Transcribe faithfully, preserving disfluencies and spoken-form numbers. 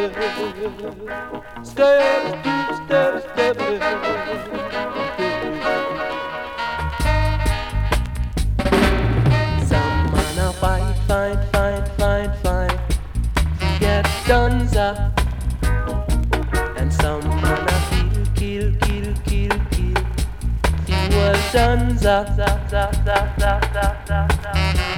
step, step, step. Some man a fight, fight, fight, fight, fight to get done up, and some man a kill, kill, kill, kill, kill. He was done up, up, up, up, up, up, up, up.